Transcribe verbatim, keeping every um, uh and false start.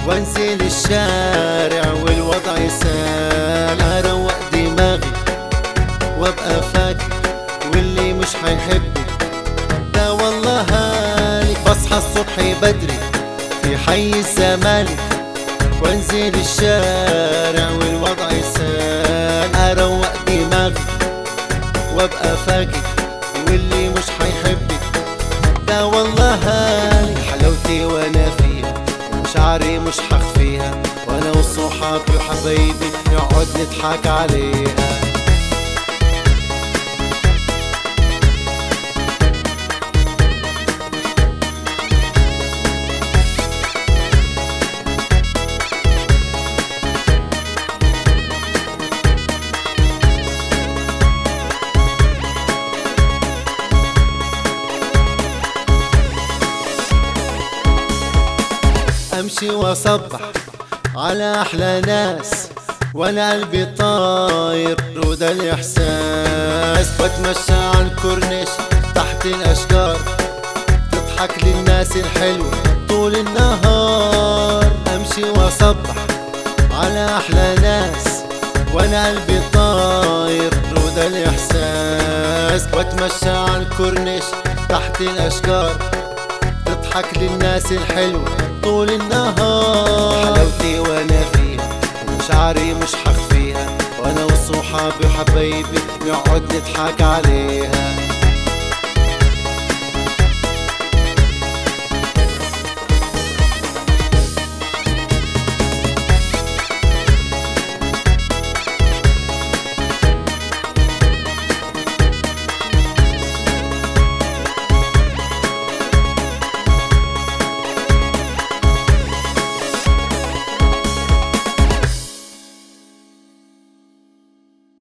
وانزل الشارع والوضع يسال، اروق دماغي وابقى فاكر واللي مش هيحبك ده والله هالك. بصحى الصبح بدري في حي الزمالك، وانزل الشارع والوضع يسال، اروق دماغي وابقى فاكر واللي مش هيحبك ده والله هالك. حلاوتي وانا فيها ومشاعري مش هخفيها، وانا وصحابي وحبايبي نقعد نضحك عليها. امشي واصبح على احلى ناس وانا قلبي طاير وده الاحساس، بتمشى على الكورنيش تحت الاشجار، تضحك للناس الحلوة طول النهار. امشي واصبح على احلى ناس وانا قلبي طاير وده الاحساس، بتمشى على الكورنيش تحت الاشجار، تضحك للناس الحلوة طول النهار. حلاوتي وانا فيها ومشاعري مش هخفيها، وانا وصحابي وحبايبي نقعد نضحك عليها.